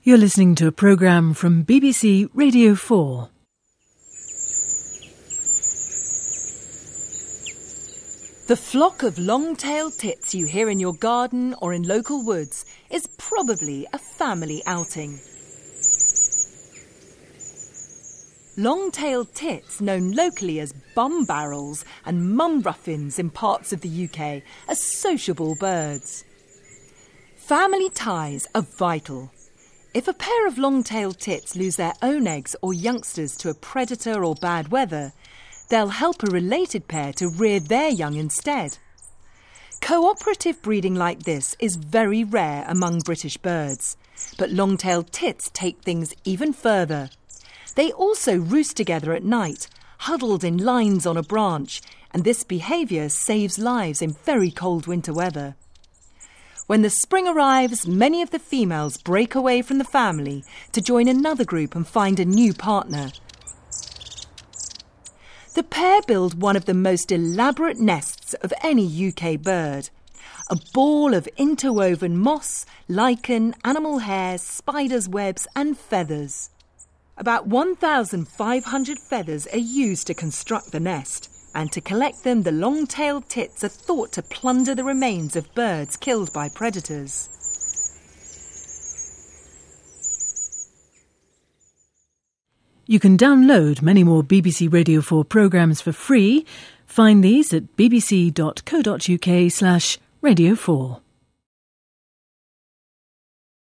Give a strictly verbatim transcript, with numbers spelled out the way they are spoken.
You're listening to a programme from B B C Radio four. The flock of long-tailed tits you hear in your garden or in local woods is probably a family outing. Long-tailed tits, known locally as bum barrels and mum ruffins in parts of the U K, are sociable birds. Family ties are vital. If a pair of long-tailed tits lose their own eggs or youngsters to a predator or bad weather, they'll help a related pair to rear their young instead. Cooperative breeding like this is very rare among British birds, but long-tailed tits take things even further. They also roost together at night, huddled in lines on a branch, and this behaviour saves lives in very cold winter weather. When the spring arrives, many of the females break away from the family to join another group and find a new partner. The pair build one of the most elaborate nests of any U K bird. A ball of interwoven moss, lichen, animal hairs, spiders' webs and feathers. About one thousand five hundred feathers are used to construct the nest, and to collect them the long-tailed tits are thought to plunder the remains of birds killed by predators. You can download many more B B C Radio four programmes for free. Find these at bbc.co.uk slash radio 4.